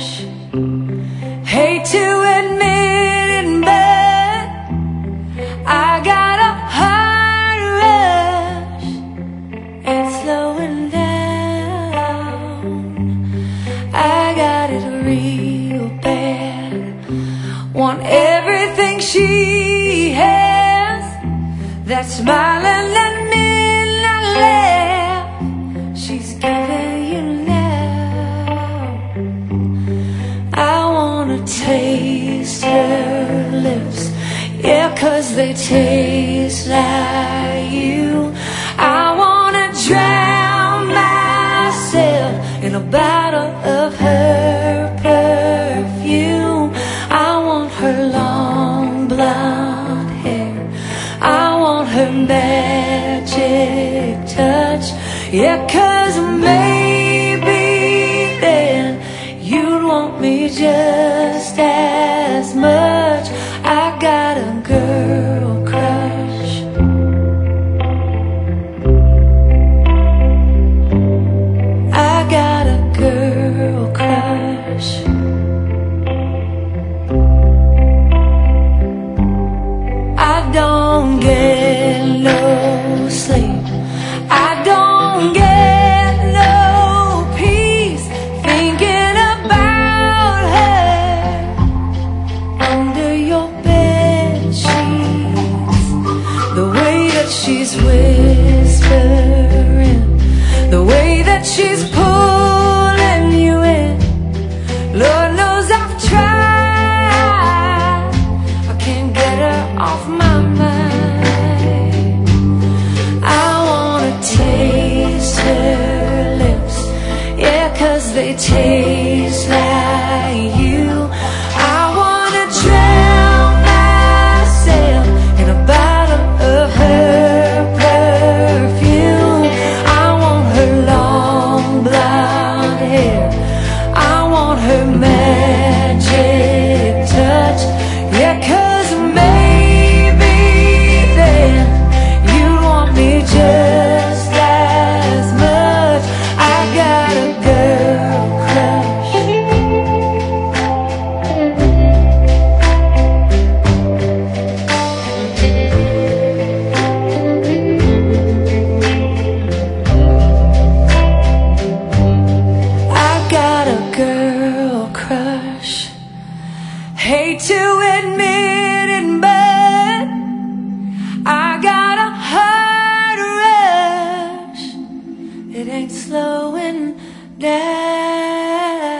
crush. Hate to admit it, but I got a heart rush. It's slowing down. I got it real bad. Want everything she has. That smiling at midnight laugh she's giving you now. I wanna taste her lips, yeah, 'cause they taste like you. I wanna drown myself in a bottle of her perfume. I want her long blonde hair, I want her magic touch, yeah, 'cause maybe then you'd want me just as much. I got a girl crush. I got a girl crush. I don't get no sleep, I don't get no peace thinking about her under your bed sheets. The way that she's whispering, the way that she's pulling you in. Lord knows I've tried, I can't get her off my mind. I wanna taste her lips, yeah, 'cause they taste like you. I wanna drown myself in a bottle of her perfume. I want her long blonde hair, I want her magic touch, yeah, 'cause maybe then you want me just as much. I got a girl crush. I got a girl crush. Hate to admit it, but I got a heart rush. It ain't slowing down.